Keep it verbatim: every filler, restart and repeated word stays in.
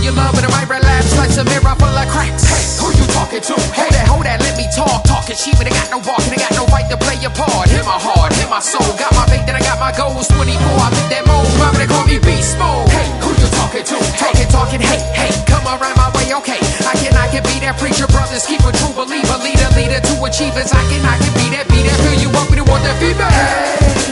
your love with a right relapse like some mirror full of cracks. Hey, who you talking to? Hold that, hold that, let me talk. Talking cheap, but I got no barking, I got no right to play your part. Hit my heart, hit my soul. Got my faith, then I got my goals. twenty-four, I fit that mold. Mama, they call me beast mode. Hey, who you talking to? Talking, talking, hey, hey, come around my way, okay. I can, I can be that preacher, brothers, keep a true believer, leader, leader to achievers. I can, I can be that, be that, fill you up with the want that feedback. Hey.